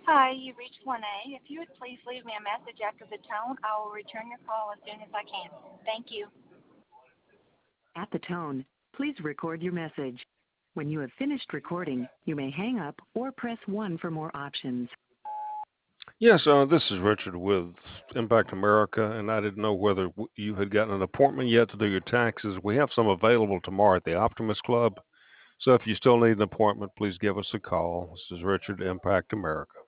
Hi, you reached 1A. If you would please leave me a message after the tone, I will return your call as soon as I can. Thank you. At the tone, please record your message. When you have finished recording, you may hang up or press 1 for more options. Yes, this is Richard with Impact America, and I didn't know whether you had gotten an appointment yet to do your taxes. We have some available tomorrow at the Optimist Club. So if you still need an appointment, please give us a call. This is Richard, Impact America.